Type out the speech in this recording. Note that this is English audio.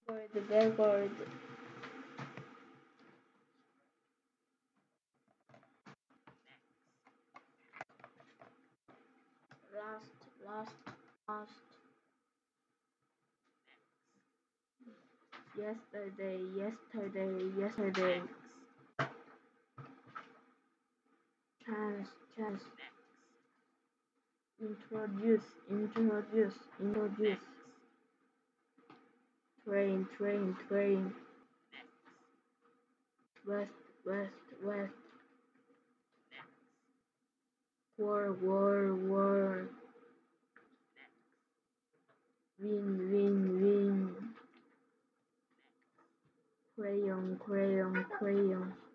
Backward. Last. Yesterday. Chance. Introduce. Train. West. War. Win. Crayon.